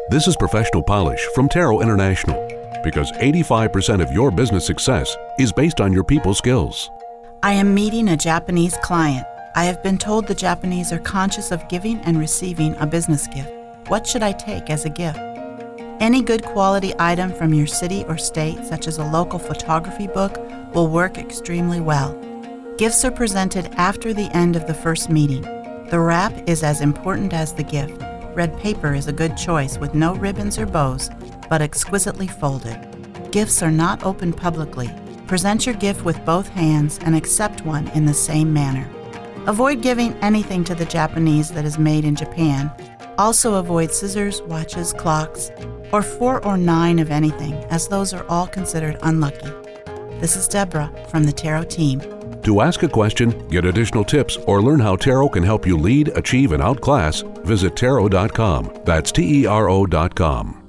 This is Professional Polish from Tarot International, because 85% of your business success is based on your people skills. I am meeting a Japanese client. I have been told the Japanese are conscious of giving and receiving a business gift. What should I take as a gift? Any good quality item from your city or state, such as a local photography book, will work extremely well. Gifts are presented after the end of the first meeting. The wrap is as important as the gift. Red paper is a good choice with no ribbons or bows, but exquisitely folded. Gifts are not opened publicly. Present your gift with both hands and accept one in the same manner. Avoid giving anything to the Japanese that is made in Japan. Also avoid scissors, watches, clocks, or 4 or 9 of anything, as those are all considered unlucky. This is Deborah from the Tarot team. To ask a question, get additional tips, or learn how Tarot can help you lead, achieve, and outclass, visit Tarot.com. That's TERO.com.